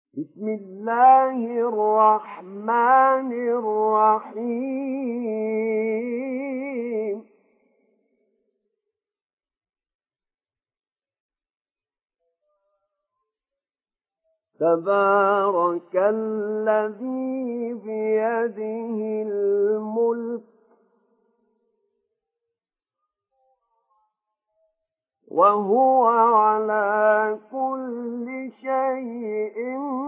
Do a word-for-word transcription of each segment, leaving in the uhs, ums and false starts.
بسم الله الرحمن الرحيم تبارك الذي بيده الملك وهو على كل شيء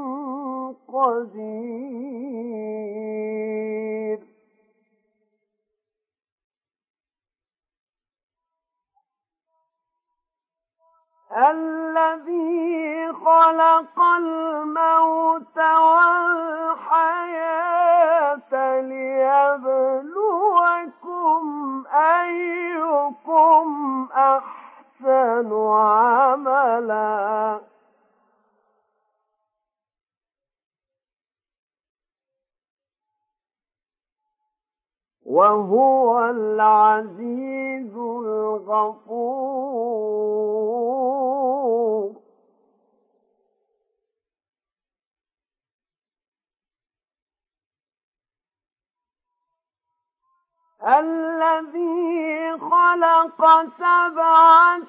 قدير الذي خلق الموت والحياة ليبلوكم أيكم أحسن عملا وهو العزيز الغفور الذي خلق سبع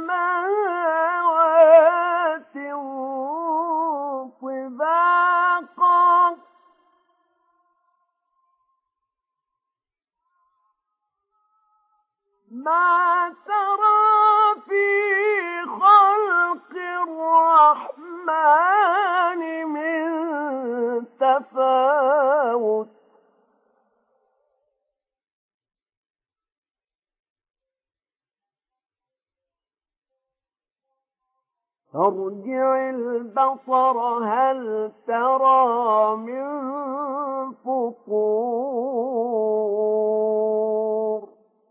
سماوات طباقا ما ترى في خلق الرحمن من تفاوت فارجع البصر هل ترى من فطور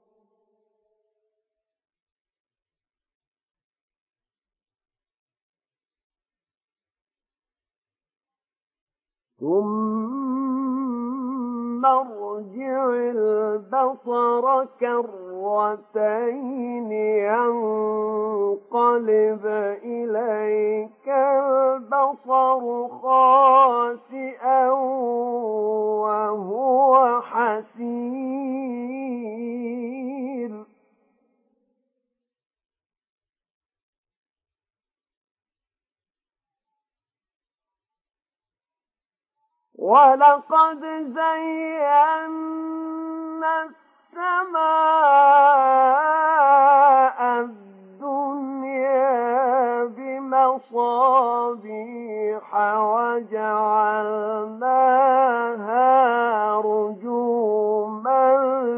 ثم ارجع البصر كرتين ينقلب إليك البصر خاسئا وهو حسير ولقد زينا السماء الدنيا بمصابيح وجعلناها رجوما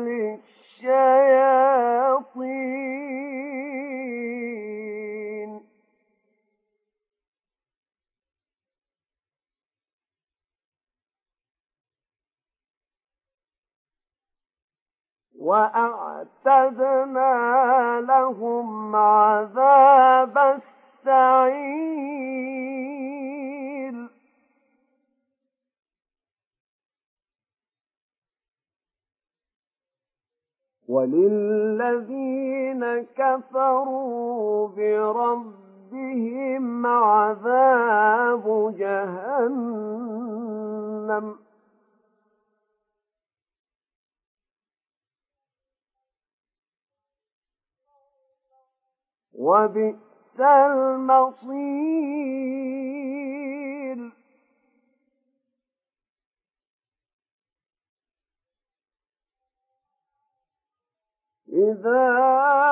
للشياطين وأعتدنا لهم عذاب السعير وللذين كفروا بربهم عذاب جهنم وبئس المصير إذا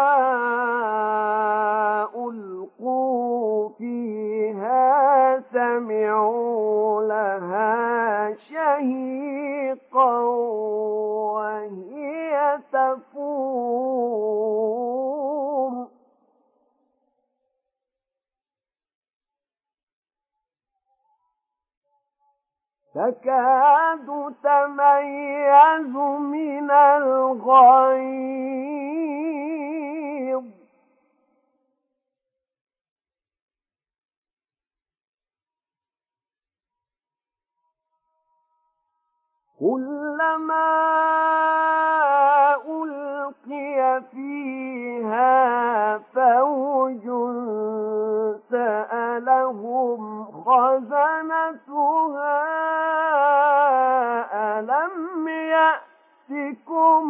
ألقوا فيها سمعوا لها شهيقا وهي تفور تكاد تميز من الغيظ كلما ألقي فيها فوج سأل لهم خزنتها ألم يأتكم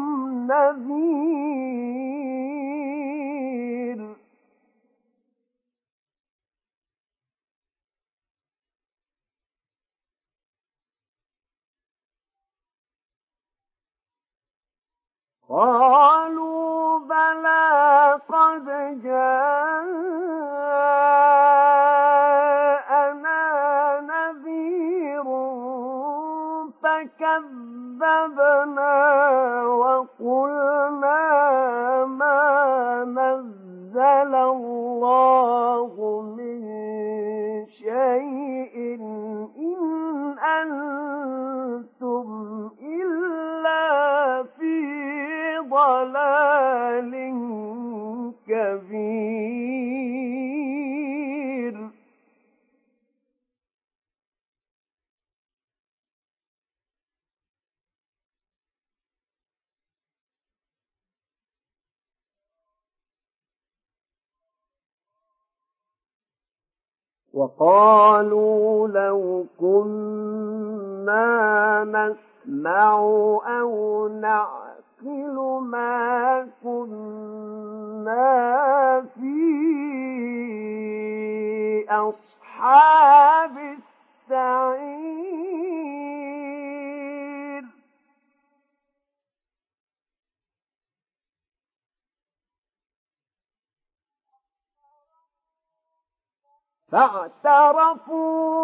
نذير قالوا بلى قد جاءنا نذير فكذبنا وقلنا ما نزل الله من شيء إن أنتم إلا في ضلال كبير وقالوا لو كنا نسمع أو نعقل ما كنا في أصحاب السعير فاعترفوا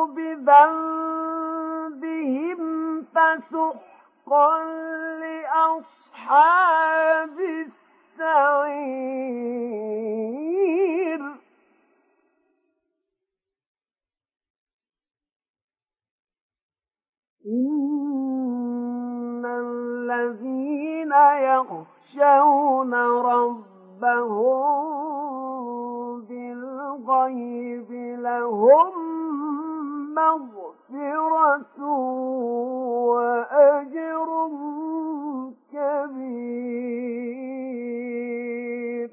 بذنبهم فسحقا لأصحاب السعير إن الذين يخشون ربهم بالغيب لهم مغفرة وأجر كبير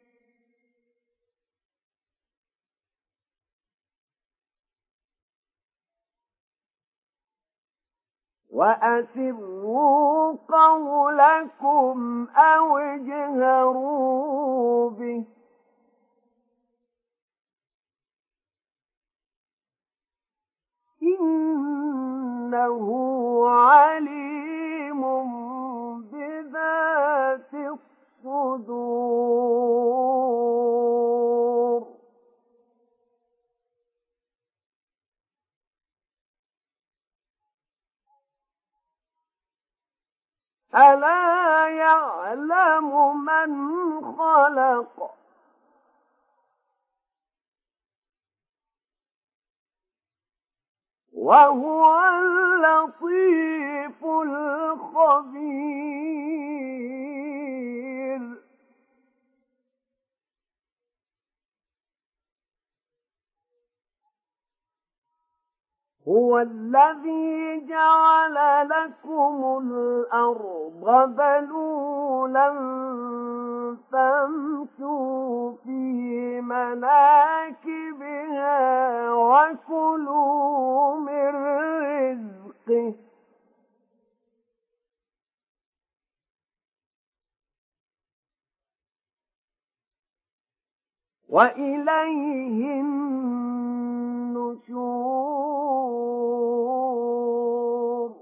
وأسروا قولكم أو اجهروا به إنه عليم بذات الصدور ألا يعلم من خلق وهو اللطيف الخبير هو الذي جعل لكم الأرض ذلولا فامشوا في مناكبها وكلوا من رزقه وإليه النشور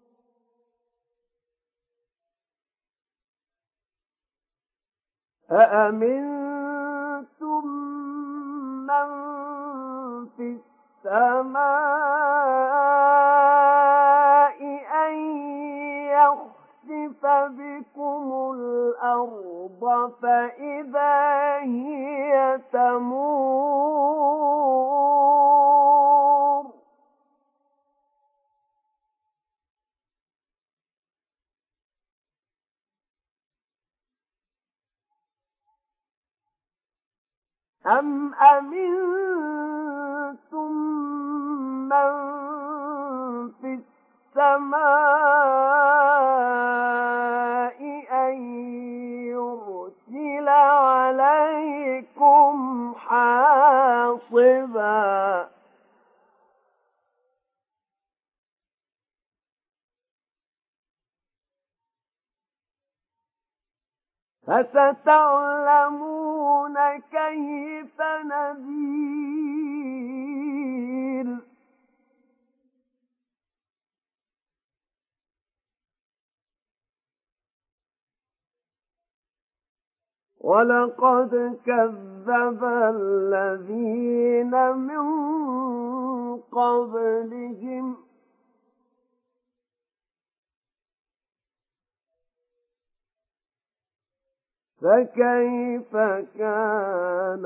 أأمنتم من في السماء أن يخسف بكم الأرض فإذا هي تمور أم أمنتم من في السماء أن يرسل عليكم حاصبا فستعلمون كيف نذير. ولقد كذب الذين من قبلهم فكيف كان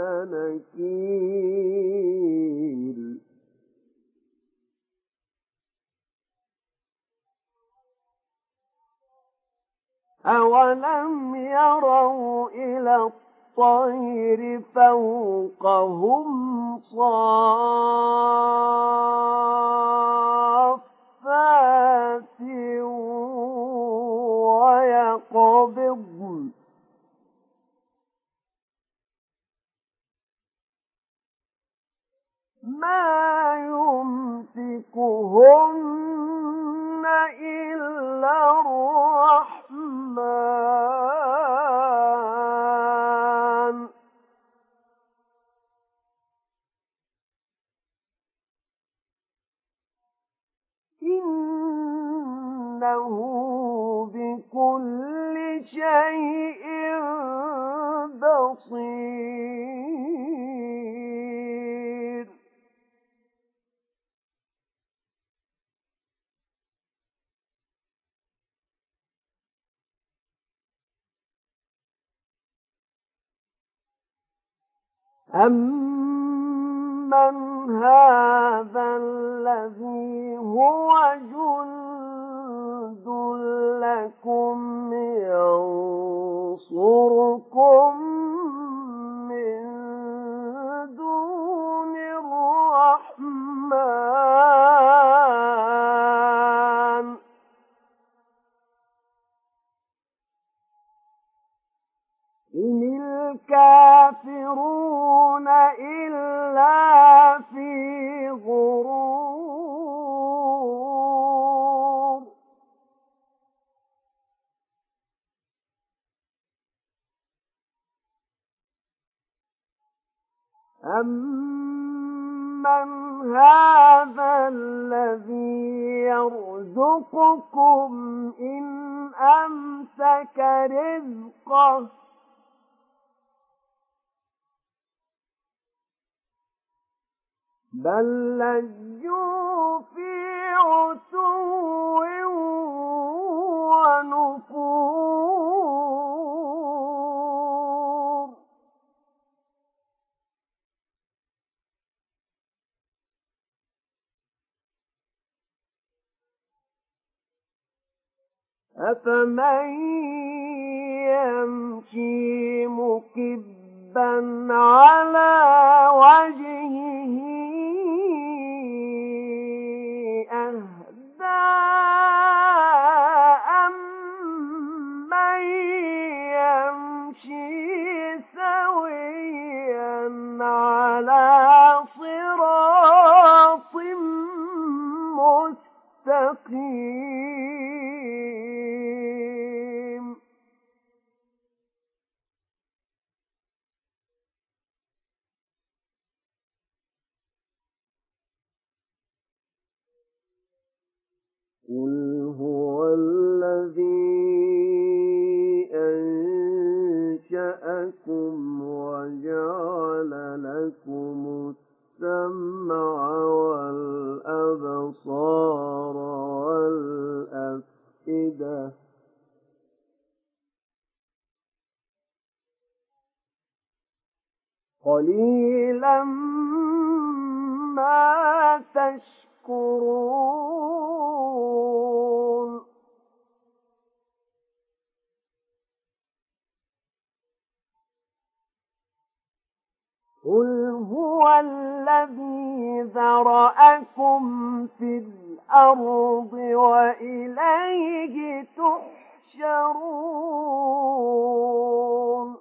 نكير. أولم يروا إلى الطير فوقهم صافات ويقبضن ما يمسكهن إلا الرحمن إنه بكل شيء بصير. أَمَّنْ هَذَا الَّذِي هُوَ جُندٌ لَّكُمْ يَنصُرُكُم مِّن دُونِ الرَّحْمَٰنِ إِنِ الْكَافِرُونَ إِلَّا فِي غُرُورٍ. أَمَّنْ هَذَا الَّذِي يَرْزُقُكُمْ إِنْ أَمْسَكَ رِزْقَهُ بل لجوا في عتو ونفور. أفمن يمشي مكبا على وجهه أهدى أمن يمشي سويا على صراط مستقيم. قل هو الذي أنشأكم وجعل لكم السمع والأبصار والأفئدة قليلا ما تشكرون. قل هو الذي ذرأكم في الأرض وإليه تحشرون.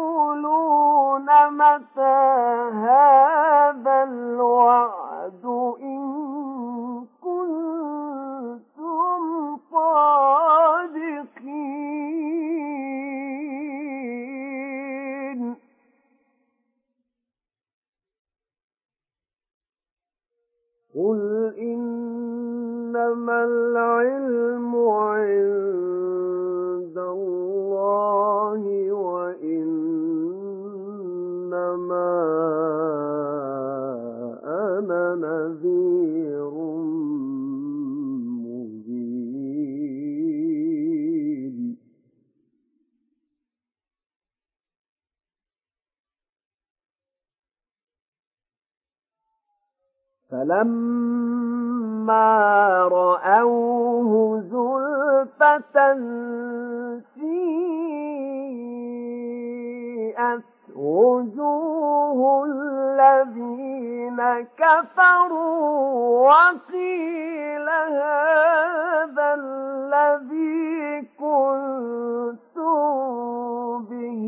ويقولون متى هذا الوعد فلما رأوه زلفة سيئت وجوه الذين كفروا وقيل هذا الذي كنتم به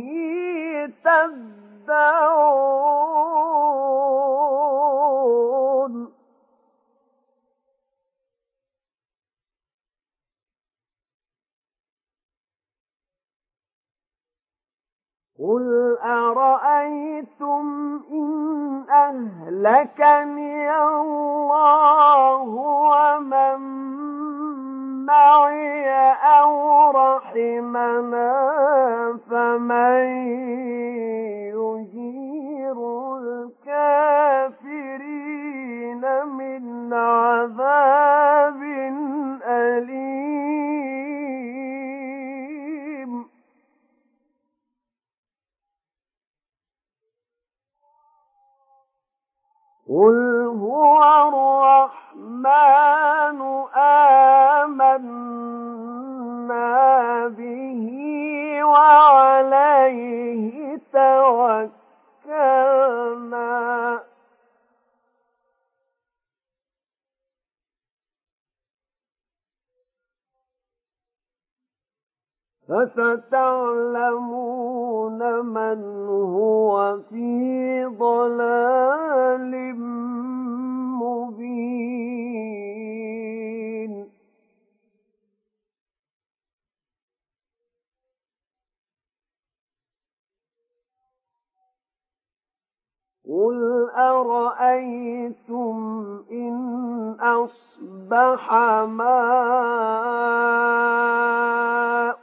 تدعون قل أرأيتم إن أهلكني الله ومن معي أو رحمنا فمن يجير الكافرين من عذاب أليم قل هو الرحمن آمنا به وعليه توكلنا فستعلمون من هو في ضلال مبين قل أرأيتم إن أصبح ماؤكم